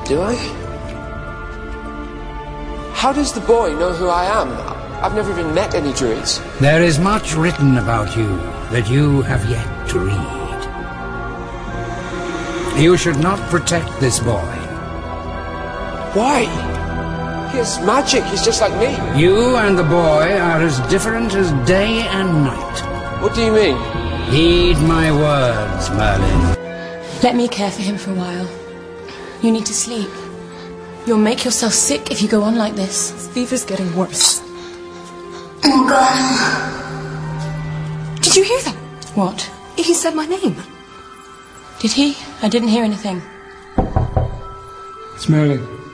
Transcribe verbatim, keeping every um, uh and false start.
Do I? How does the boy know who I am? I've never even met any druids. There is much written about you that you have yet to read. You should not protect this boy. Why? He has magic. He's just like me. You and the boy are as different as day and night. What do you mean? Heed my words, Merlin. Let me care for him for a while. You need to sleep. You'll make yourself sick if you go on like this. His fever's getting worse. Oh, God. Did you hear that? What? He said my name. Did he? I didn't hear anything. It's Merlin.